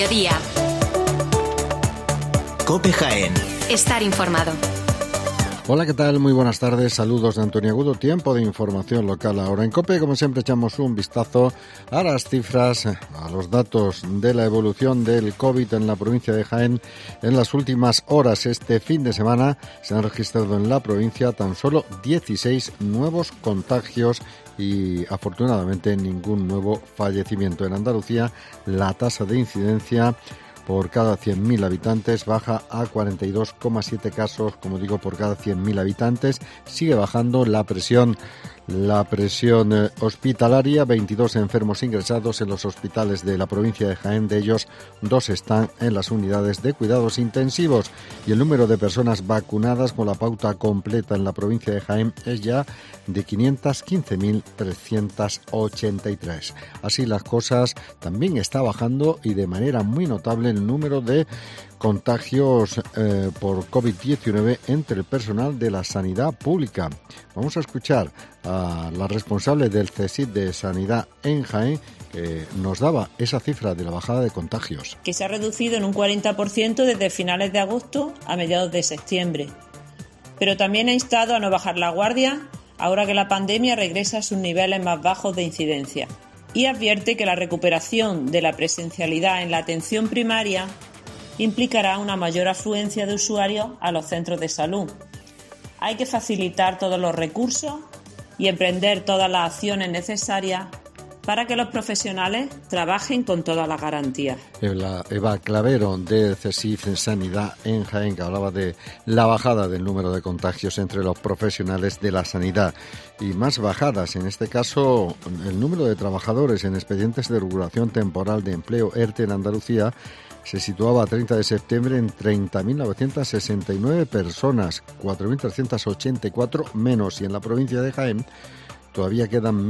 mediodía. COPE Jaén. Estar informado. Hola, ¿qué tal? Muy buenas tardes. Saludos de Antonio Agudo. Tiempo de información local ahora en COPE. Como siempre, echamos un vistazo a las cifras, a los datos de la evolución del COVID en la provincia de Jaén. En las últimas horas, este fin de semana, se han registrado en la provincia tan solo 16 nuevos contagios y, afortunadamente, ningún nuevo fallecimiento. En Andalucía, la tasa de incidencia por cada 100.000 habitantes baja a 42,7 casos, como digo, por cada 100.000 habitantes. Sigue bajando la presión hospitalaria, 22 enfermos ingresados en los hospitales de la provincia de Jaén, de ellos 2 están en las unidades de cuidados intensivos, y el número de personas vacunadas con la pauta completa en la provincia de Jaén es ya de 515.383. Así las cosas, también está bajando y de manera muy notable el número de contagios por COVID-19 entre el personal de la sanidad pública. Vamos a escuchar a la responsable del CSIC de Sanidad en Jaén, que nos daba esa cifra de la bajada de contagios. Que se ha reducido en un 40% desde finales de agosto a mediados de septiembre. Pero también ha instado a no bajar la guardia ahora que la pandemia regresa a sus niveles más bajos de incidencia. Y advierte que la recuperación de la presencialidad en la atención primaria implicará una mayor afluencia de usuarios a los centros de salud. Hay que facilitar todos los recursos y emprender todas las acciones necesarias para que los profesionales trabajen con todas las garantías. Eva Clavero, de CSIC Sanidad en Jaén, que hablaba de la bajada del número de contagios entre los profesionales de la sanidad. Y más bajadas, en este caso, el número de trabajadores en expedientes de regulación temporal de empleo ERTE en Andalucía se situaba a 30 de septiembre en 30.969 personas, 4.384 menos, y en la provincia de Jaén todavía quedan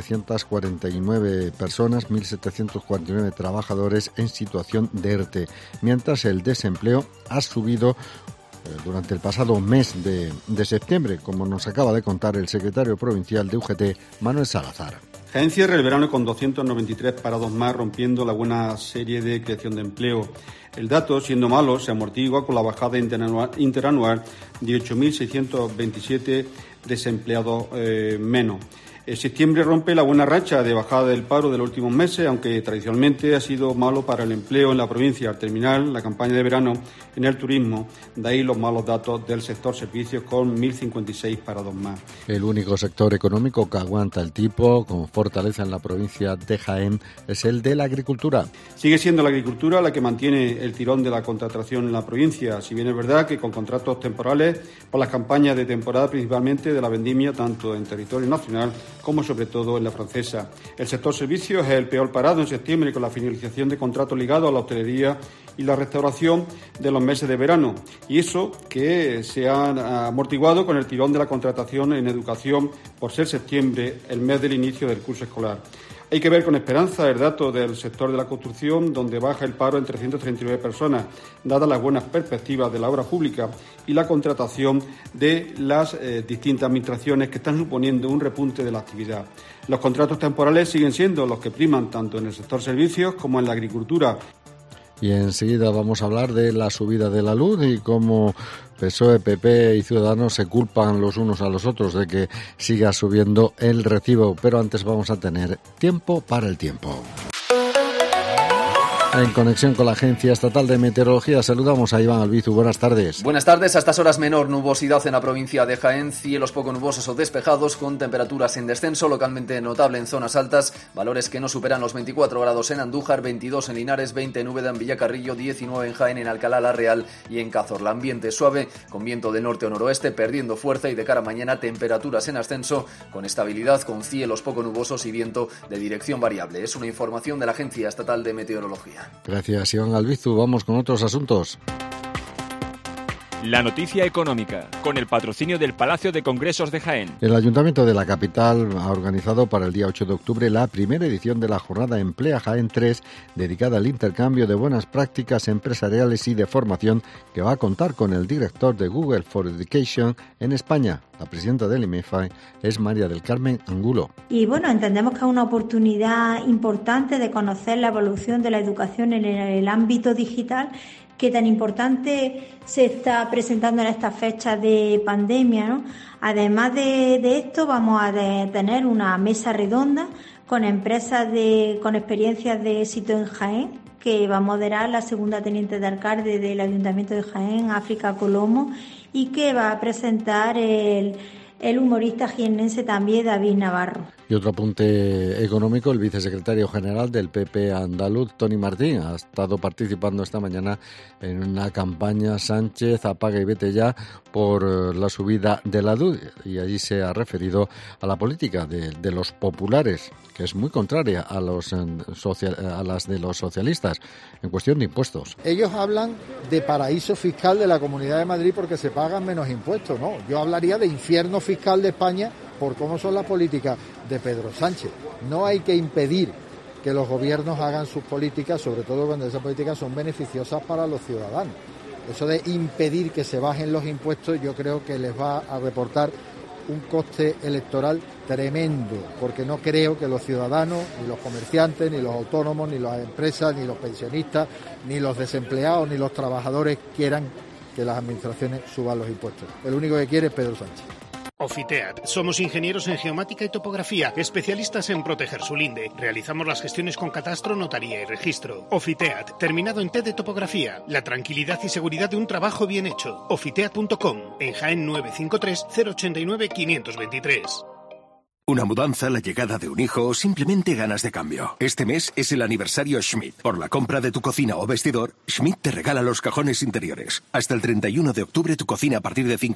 1.749 personas, 1.749 trabajadores en situación de ERTE, mientras el desempleo ha subido durante el pasado mes de septiembre, como nos acaba de contar el secretario provincial de UGT, Manuel Salazar. Jaén cierra el verano con 293 parados más, rompiendo la buena serie de creación de empleo. El dato, siendo malo, se amortigua con la bajada interanual de 8.627 desempleados menos. En septiembre rompe la buena racha de bajada del paro de los últimos meses, aunque tradicionalmente ha sido malo para el empleo en la provincia al terminar la campaña de verano en el turismo. De ahí los malos datos del sector servicios, con 1.056 parados más. El único sector económico que aguanta el tipo con fortaleza en la provincia de Jaén es el de la agricultura. Sigue siendo la agricultura la que mantiene el tirón de la contratación en la provincia, si bien es verdad que con contratos temporales por las campañas de temporada, principalmente de la vendimia, tanto en territorio nacional como sobre todo en la francesa. El sector servicios es el peor parado en septiembre, con la finalización de contratos ligados a la hostelería y la restauración de los meses de verano, y eso que se ha amortiguado con el tirón de la contratación en educación, por ser septiembre el mes del inicio del curso escolar. Hay que ver con esperanza el dato del sector de la construcción, donde baja el paro en 339 personas, dadas las buenas perspectivas de la obra pública y la contratación de las distintas administraciones, que están suponiendo un repunte de la actividad. Los contratos temporales siguen siendo los que priman tanto en el sector servicios como en la agricultura. Y enseguida vamos a hablar de la subida de la luz y cómo PSOE, PP y Ciudadanos se culpan los unos a los otros de que siga subiendo el recibo. Pero antes vamos a tener tiempo para el tiempo. En conexión con la Agencia Estatal de Meteorología, saludamos a Iván Albizu. Buenas tardes. Buenas tardes. A estas horas menor nubosidad en la provincia de Jaén, cielos poco nubosos o despejados, con temperaturas en descenso, localmente notable en zonas altas, valores que no superan los 24 grados en Andújar, 22 en Linares, 20 en Úbeda, en Villacarrillo, 19 en Jaén, en Alcalá la Real y en Cazorla. Ambiente suave, con viento de norte o noroeste, perdiendo fuerza, y de cara a mañana temperaturas en ascenso, con estabilidad, con cielos poco nubosos y viento de dirección variable. Es una información de la Agencia Estatal de Meteorología. Gracias, Iván Albizu. Vamos con otros asuntos. La noticia económica, con el patrocinio del Palacio de Congresos de Jaén. El Ayuntamiento de la capital ha organizado para el día 8 de octubre la primera edición de la jornada Emplea Jaén 3, dedicada al intercambio de buenas prácticas empresariales y de formación, que va a contar con el director de Google for Education en España. La presidenta del IMEFA es María del Carmen Angulo. Y bueno, entendemos que es una oportunidad importante de conocer la evolución de la educación en el ámbito digital, que tan importante se está presentando en estas fechas de pandemia, ¿no? Además de esto, vamos a tener una mesa redonda con empresas con experiencias de éxito en Jaén, que va a moderar la segunda teniente de alcalde del Ayuntamiento de Jaén, África Colomo, y que va a presentar el humorista jiennense también, David Navarro. Y otro apunte económico, el vicesecretario general del PP andaluz, Tony Martín, ha estado participando esta mañana en una campaña Sánchez apaga y vete ya por la subida de la luz, y allí se ha referido a la política de los populares, que es muy contraria a las de los socialistas en cuestión de impuestos. Ellos hablan de paraíso fiscal de la Comunidad de Madrid porque se pagan menos impuestos, ¿no? Yo hablaría de infierno fiscal de España por cómo son las políticas de Pedro Sánchez. No hay que impedir que los gobiernos hagan sus políticas, sobre todo cuando esas políticas son beneficiosas para los ciudadanos. Eso de impedir que se bajen los impuestos, yo creo que les va a reportar un coste electoral tremendo, porque no creo que los ciudadanos, ni los comerciantes, ni los autónomos, ni las empresas, ni los pensionistas, ni los desempleados, ni los trabajadores quieran que las administraciones suban los impuestos. El único que quiere es Pedro Sánchez. Ofiteat. Somos ingenieros en geomática y topografía, especialistas en proteger su linde. Realizamos las gestiones con catastro, notaría y registro. Ofiteat, terminado en T de topografía. La tranquilidad y seguridad de un trabajo bien hecho. Ofiteat.com, en Jaén 953 089 523. Una mudanza, la llegada de un hijo o simplemente ganas de cambio. Este mes es el aniversario Schmidt. Por la compra de tu cocina o vestidor, Schmidt te regala los cajones interiores. Hasta el 31 de octubre tu cocina a partir de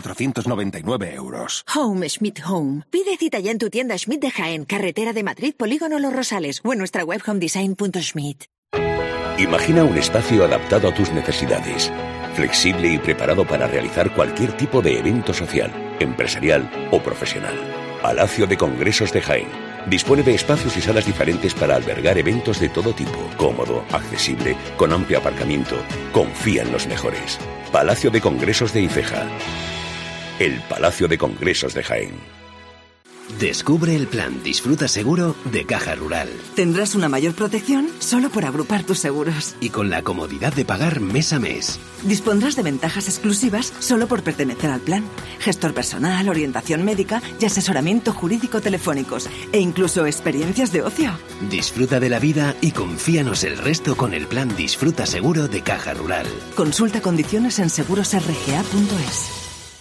5.499 euros. Home Schmidt Home. Pide cita ya en tu tienda Schmidt de Jaén, carretera de Madrid, Polígono Los Rosales, o en nuestra web homedesign.schmidt. Imagina un espacio adaptado a tus necesidades, flexible y preparado para realizar cualquier tipo de evento social, empresarial o profesional. Palacio de Congresos de Jaén. Dispone de espacios y salas diferentes para albergar eventos de todo tipo. Cómodo, accesible, con amplio aparcamiento. Confía en los mejores. Palacio de Congresos de Ifeja. El Palacio de Congresos de Jaén. Descubre el plan Disfruta Seguro de Caja Rural. Tendrás una mayor protección solo por agrupar tus seguros. Y con la comodidad de pagar mes a mes. Dispondrás de ventajas exclusivas solo por pertenecer al plan. Gestor personal, orientación médica y asesoramiento jurídico telefónicos. E incluso experiencias de ocio. Disfruta de la vida y confíanos el resto con el plan Disfruta Seguro de Caja Rural. Consulta condiciones en segurosrga.es.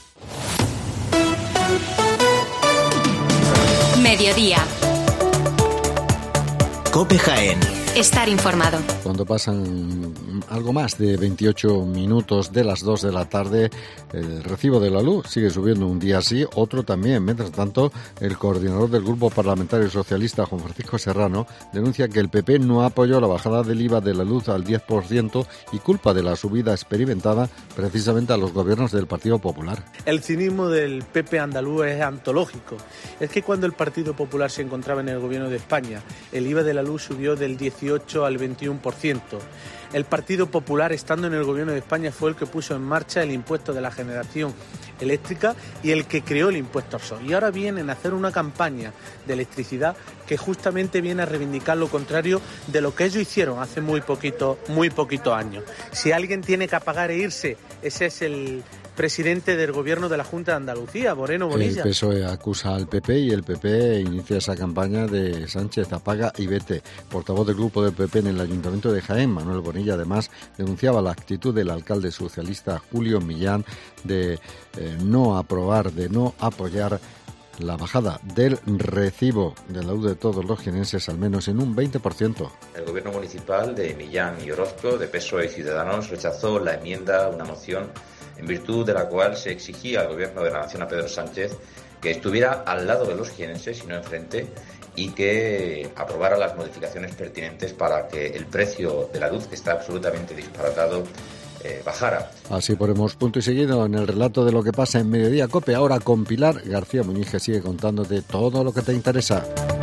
Mediodía. COPE Jaén. Estar informado. Cuando pasan algo más de 28 minutos de las 2 de la tarde, el recibo de la luz sigue subiendo un día sí, otro también. Mientras tanto, el coordinador del Grupo Parlamentario Socialista, Juan Francisco Serrano, denuncia que el PP no apoyó la bajada del IVA de la luz al 10% y culpa de la subida experimentada precisamente a los gobiernos del Partido Popular. El cinismo del PP andaluz es antológico. Es que cuando el Partido Popular se encontraba en el gobierno de España, el IVA de la luz subió del 18 al 21%. El Partido Popular, estando en el gobierno de España, fue el que puso en marcha el impuesto de la generación eléctrica y el que creó el impuesto al sol. Y ahora vienen a hacer una campaña de electricidad que justamente viene a reivindicar lo contrario de lo que ellos hicieron hace muy poquito años. Si alguien tiene que apagar e irse, ese es el presidente del gobierno de la Junta de Andalucía, Moreno Bonilla. El PSOE acusa al PP y el PP inicia esa campaña de Sánchez apaga y vete. Portavoz del grupo del PP en el Ayuntamiento de Jaén, Manuel Bonilla, además denunciaba la actitud del alcalde socialista Julio Millán de no apoyar la bajada del recibo de la luz de todos los jienenses al menos en un 20%. El gobierno municipal de Millán y Orozco, de PSOE y Ciudadanos, rechazó la enmienda, una moción en virtud de la cual se exigía al gobierno de la nación, a Pedro Sánchez, que estuviera al lado de los jienenses y no enfrente, y que aprobara las modificaciones pertinentes para que el precio de la luz, que está absolutamente disparatado, bajara. Así ponemos punto y seguido en el relato de lo que pasa en Mediodía COPE. Ahora con Pilar García Muñiz, que sigue contándote todo lo que te interesa.